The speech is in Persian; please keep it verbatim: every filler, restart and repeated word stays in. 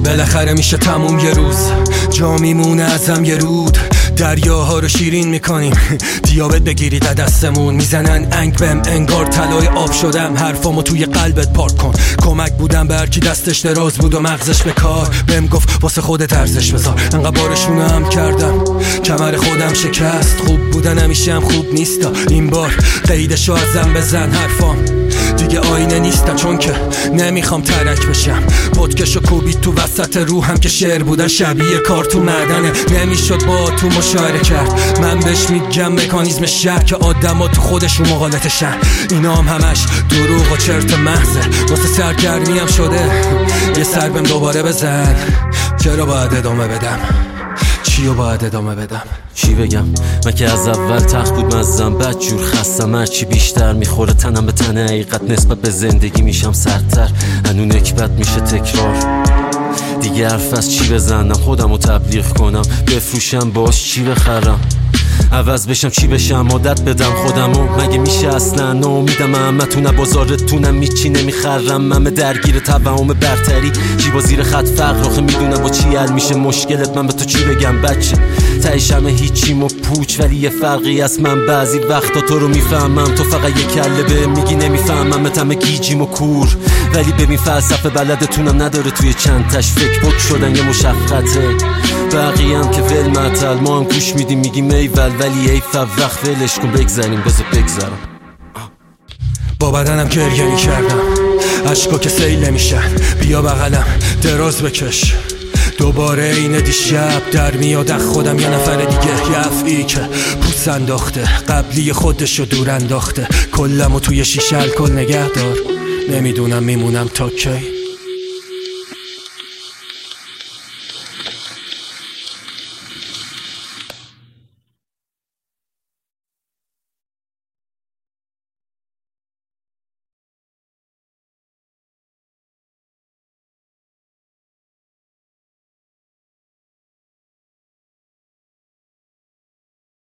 بالاخره میشه تموم یه روز، جا میمونه ازم یه رود، دریاها رو شیرین میکنیم، دیابت بگیرید از دستمون، میزنن انگ بهم انگار طلای آب شدم، حرفامو توی قلبت پارک کن، کمک بودم به هرکی دستش دراز بود و مغزش به کار، بهم گفت واسه خودت ارزش بذار، انقدر بارشونو هم کردم کمر خودم شکست، خوب بودن همیشه هم خوب نیستا، این بار قیدشو ازم بزن، حرفام دیگه آینه نیستم چون که نمیخوام ترک بشم، پدکشو کوبید تو وسط روحم که شعر بودن شبیه کار تو معدنه، نمیشد با تو مشاعره کرد، من بهش میگم مکانیزم شهر که آدم ها تو خودشون مقالطشن، اینا هم همش دروغ و چرت محضه، واسه سرگرمی هم شده یه سر بهم دوباره بزن، چرا باید ادامه بدم؟ چیو باید ادامه بدم؟ چی بگم؟ من که از اول تخت بود مزم، بد جور خستم، هرچی بیشتر میخوره تنم به تن حقیقت نسبت به زندگی میشم سردتر، هنو نکبت میشه تکرار، دیگه حرف از چی بزنم؟ خودمو تبلیغ کنم بفروشم باش چی بخرم؟ عوض بشم چی بشم؟ عادت بدم خودمو؟ مگه میشه اصلا؟ ناامیدم همتون بازارتونم میچی نمیخرم، من درگیر توهم برتری جیبا زیر خط فقر، آخه میدونم با چی حل میشه مشکلت، من به تو چی بگم بچه؟ تهش همه هیچیم و پوچ، ولی یه فرقی از من بعضی وقتا تو رو میفهمم، تو فقط یه کله به میگی نمیفهمم، همه گیجیم و کور، ولی ببین فلسفه بلدتونم نداره توی چند تاش فکر بک شدن یه مشقته، بقیه هم که ول معطل، ما هم گوش میدیم میگیم ایول، ولی ایف وقت ولش کن بگذاریم بذار بگذارم. با بدنم گریه میکردم عشقا که سیل نمیشن، بیا بغلم دراز بکش، دوباره اینه دیشب در میاد از خودم یه نفر دیگه، یه افعی که پوست انداخته قبلی خودشو دور انداخته، کلمو توی شیشه الکل نگه دار، نمیدونم میمونم تا کی.